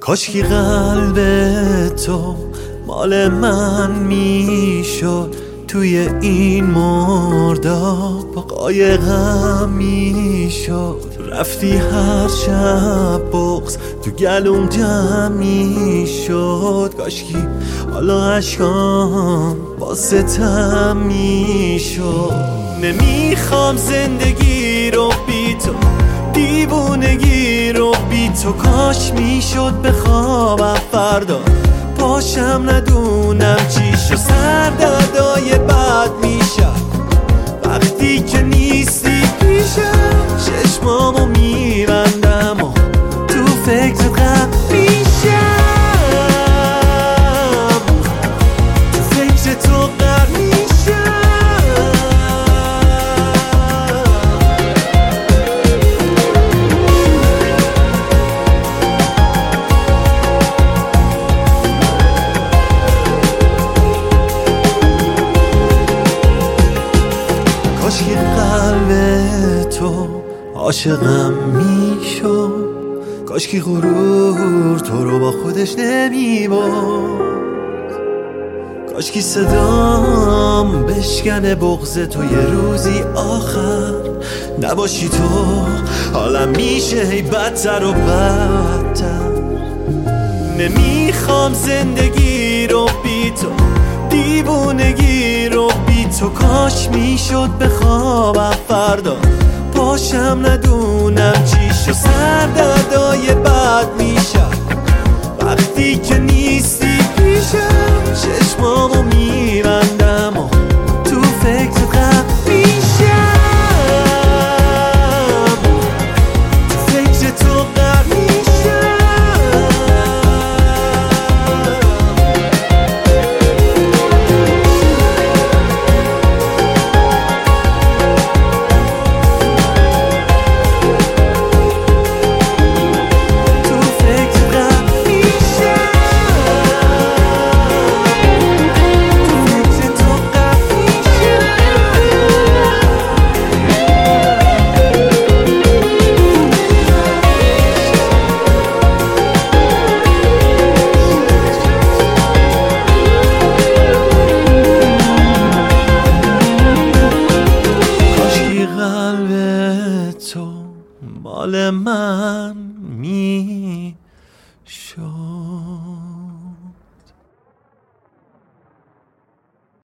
کاشکی قلب تو مال من میشد، توی این مرداب قایقم میشد. رفتی هر شب بغض تو گلوم جمع میشد. کاشکی حالا عشقام با ستم میشد. نمیخوام زندگی رو بی تو، دیوونگی رو بی تو. کاش میشد بخوابم فردا پاشم ندونم چی شد. سردردای بد میشم وقتی که نیستی پیشم. چشمامو میبندم و تو فکر غم میشم. تو فکر تو غم میشم. کاشکی قلب تو عاشقم میشد. کاشکی غرور تو رو با خودش نمیبرد. کاشکی صدام بشکنه بغض تو یه روزی آخر نباشی تو. حالم میشه هی بدتر و بدتر. نمیخوام زندگی رو بی تو، دیوونگی رو بی تو. کاش میشد بخوابم فردا پاشم ندونم چی شد. سردردای بد میشم وقتی که